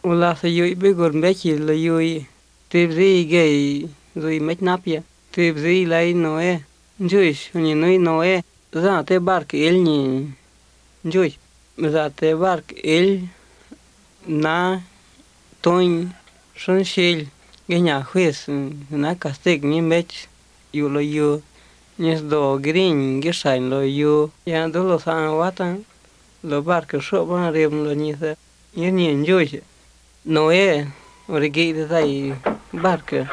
Ula sa yui be gor mechi la yui. Tibzi gay zui mech napia. Tibzi lai noe. Juish ni nui noe. Za te bark el ni. Juish. Za te bark el na toin son shil. Genya juez na castig ni mech yu lo yu. Nes do green gishain lo yu. Ya do lo san watan. Lo bark sho ban rem lo ni sa. Yen juish. Noe origi de dai barca.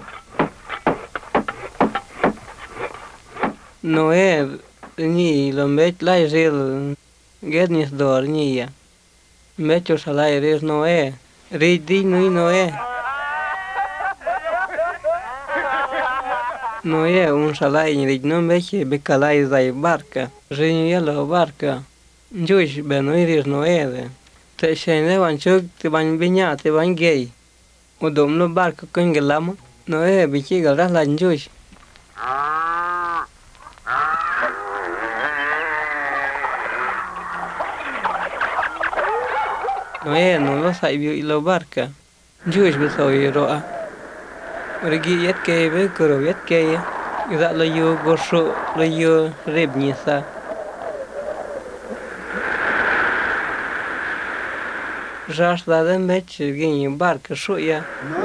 Noe ni lo met lai rel gednis dor ni ya. Mecho salai res Noe. Ridi nui Noe. Noe un salai ni no meche becalai dai barca. Renia lo barca. Juish be noi res Noe de. Te shene van chuk te van binya te van gay. O dom no barco con gelama. Noe bichi galra la juish. Noe no lo sai bi lo barca. Juish be so roa. Regi yet ke be koro yet ke. Ida lo yo gorso lo yo rebnisa. Жаш да меч гени барка шуя.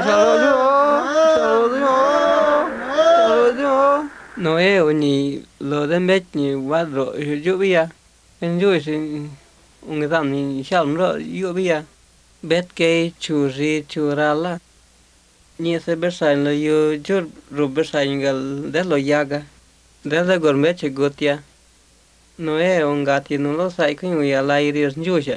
Noe oni lo de mech ni wadro lluvia. En lluvia un gam ni shalm ro lluvia. Bet ke churi churala. Ni se bersain lo yo jur ro bersain gal de lo yaga. De la gormech gotia. Noe un gati no lo sai kun ya la iris lluvia.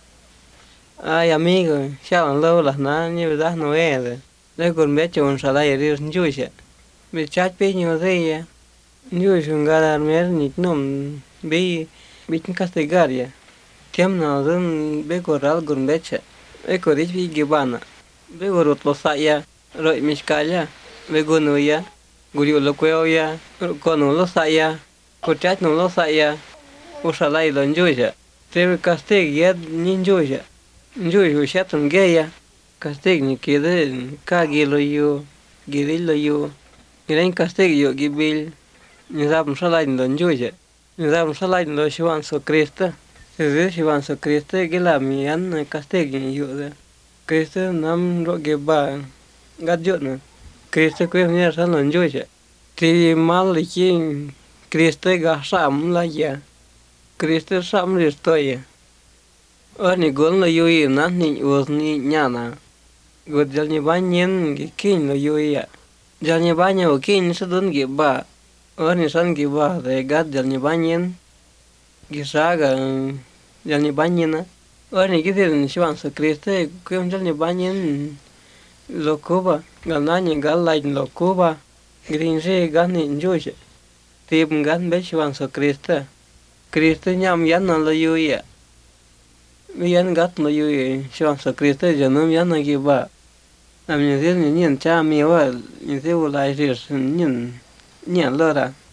Ay amigo, shalom lo las na ni verdad no es. Le gormech un salario lluvia. Me chat pe ni odeia. Yo un galar mer ni nom be bitin castigaria. Tiam na zon be coral gurmecha. E corich vi gibana. Be gorot lo saya, roi miskaya, be gonuya, guriu lo queoya, cono lo saya, cochat no lo saya. Usalai lo njoja. Te castig yed ni njoja. Njoja shatum geya. Castig ni kede kagi lo yo, gidil lo yo. Giren castig yo gibil. Nizam salai lo njoja. Nizam salai lo shivan so Krista. Se shivan so Krista gila mian castig yo de. Krista nam ro geba gadjot na. Krista kwe ni sa lo njoja. Ti mal ki Krista ga sam la ya. Krista sam ristoya. Ani gol lo yui na ni uz ni nyana. God jal ni banyen gi kin lo yui ya. Jal ni banya o kin sa don gi ba. Ani san gi ba de gad jal ni banyen. Gi saga jal ni banyena. Ani gi den shivan sa Krista kwem jal ni banyen lo kuba. Gal na ni gal lai lo kuba. Grin je gan ni njoje. Tib gan be shivan sa Krista. Krista nyam yan na lo yui ya. Mian gat no yu shivan sa Krista janum yan gi ba. Am ni zil ni cha mi wa ni se u lai ris nin lo ra.